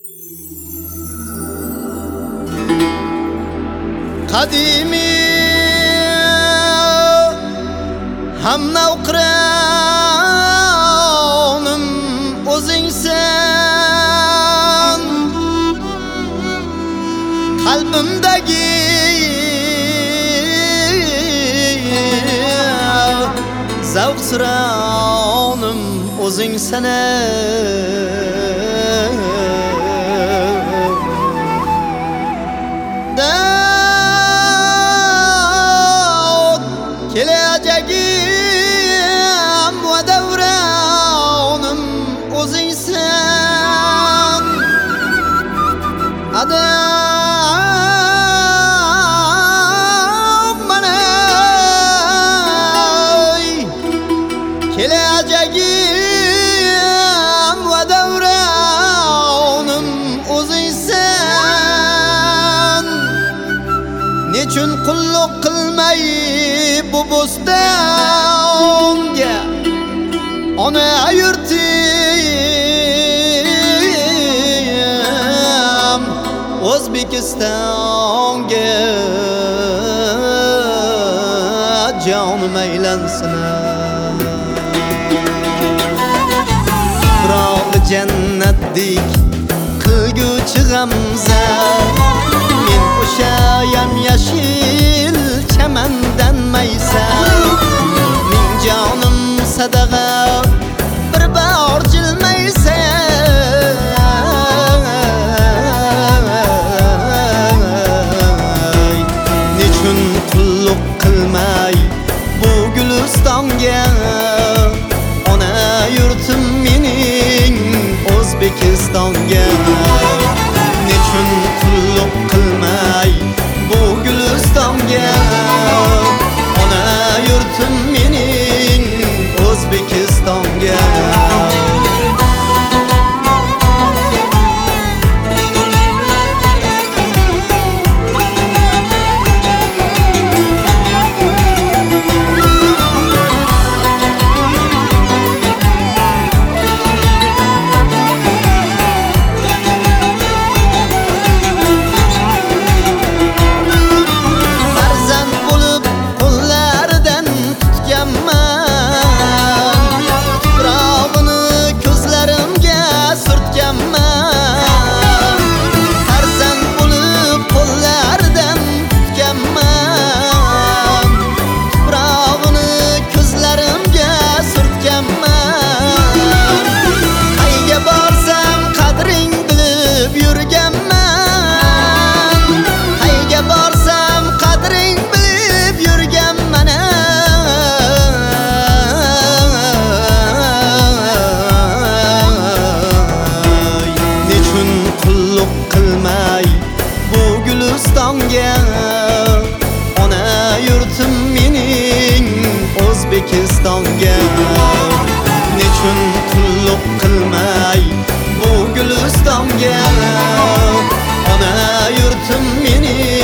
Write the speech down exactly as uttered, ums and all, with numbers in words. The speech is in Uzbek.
Qadimi ham navqironim o'zingsan, qalbimdagi zavq sironim o'zingsan. Kelajagim va davronim o'zingsan. Adam manay kelajagim va davronim o'zingsan. Nechun qulluq qilmay bu bo'stonga ona yurtim O'zbekistonga jonim aylansin. Biroq jannatdek qilguvchi g'amza men o'sha yam yashil chamandan maysan. Ming jonim sadaqa bir bor jilmaysan. Nechun qulluq qilmay bu gulistonga ona yurtim mening O'zbekistonga. Nechun qulluq qilmay bu gulistonga ona yurtim mening O'zbekistonga. Ona yurtim mening O'zbekistonga. Nechun qulluq qilmay bu gulistonga ona yurtim mening